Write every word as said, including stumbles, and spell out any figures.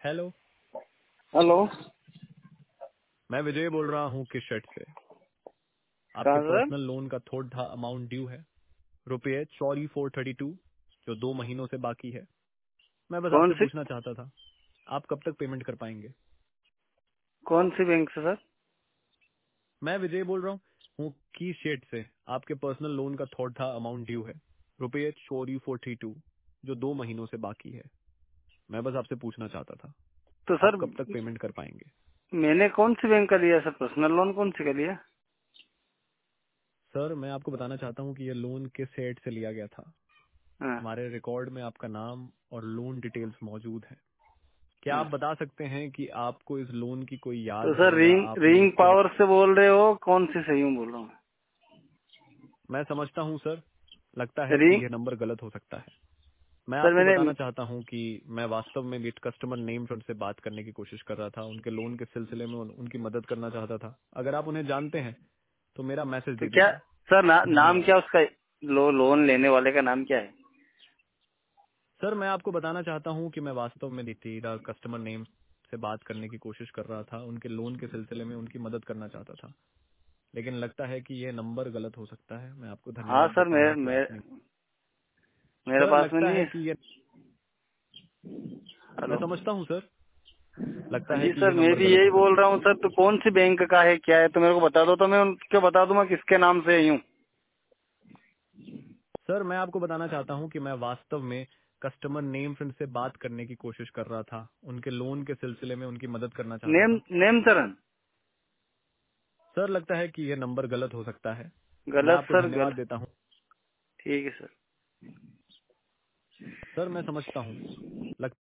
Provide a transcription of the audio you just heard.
Hello. Hello. मैं विजय बोल रहा हूँ किस शेट से। आपके कहाँ सर? पर्सनल लोन का थोड़ा अमाउंट ड्यू है, रुपये चौरी फोर थर्टी टू, जो दो महीनों से बाकी है। मैं बस कौन आपसे सी पूछना चाहता था, आप कब तक पेमेंट कर पाएंगे। कौन सी बैंक से सर? मैं विजय बोल रहा हूँ की शेट से। आपके पर्सनल लोन का थोड़ा अमाउंट ड्यू है, रुपये चौरी फोर थर्टी टू, जो दो महीनों से बाकी है। मैं बस आपसे पूछना चाहता था, तो आप सर कब तक पेमेंट कर पाएंगे। मैंने कौन सी बैंक का लिया सर? पर्सनल लोन कौन सी का लिया? सर मैं आपको बताना चाहता हूँ कि ये लोन किस सेट से लिया गया था। हाँ, हमारे रिकॉर्ड में आपका नाम और लोन डिटेल्स मौजूद है। क्या हाँ। आप बता सकते हैं कि आपको इस लोन की कोई तो याद सर है या रिंग आपने रिंग इसके। पावर से बोल रहे हो? कौन सी सही हूँ बोल रहा हूँ? मैं समझता हूं सर, लगता है कि रिंग यह नंबर गलत हो सकता है। मैं सर आपको मैंने बताना चाहता हूं कि मैं वास्तव में भी कस्टमर नेम फ्रंट से बात करने की कोशिश कर रहा था, उनके लोन के सिलसिले में उन, उनकी मदद करना चाहता था। अगर आप उन्हें जानते हैं तो मेरा मैसेज तो दे क्या दीजिए। सर ना, नाम धन्यवाद। क्या उसका? लो, लोन लेने वाले का नाम क्या है? सर मैं आपको बताना चाहता हूं कि मैं वास्तव में दीदी कस्टमर नेम से बात करने की कोशिश कर रहा था, उनके लोन के सिलसिले में उनकी मदद करना चाहता था, लेकिन लगता है कि ये नंबर गलत हो सकता है। मैं आपको हाँ धन्यवाद सर, देता मेरे हूं कि मेरे, आपने। मेरे सर पास में लगता नहीं है है। कि ये। मैं हेलो। समझता हूं सर, लगता है जी कि सर, ये मैं नंबर भी गलत यही हो बोल सकता रहा है। हूँ सर। तो कौन सी बैंक का है, क्या है, तो मेरे को बता दो तो मैं उनको बता दूंगा किसके नाम से आई हूँ। सर मैं आपको बताना चाहता हूं कि मैं वास्तव में कस्टमर नेम फ्रेंड से बात करने की कोशिश कर रहा था, उनके लोन के सिलसिले में उनकी मदद करना चाहता नेम था। नेम तरन। सर लगता है कि ये नंबर गलत हो सकता है। मैं गलत आपको सर, धन्यवाद गलत। देता हूं। ठीक है सर। सर मैं समझता हूं, लगता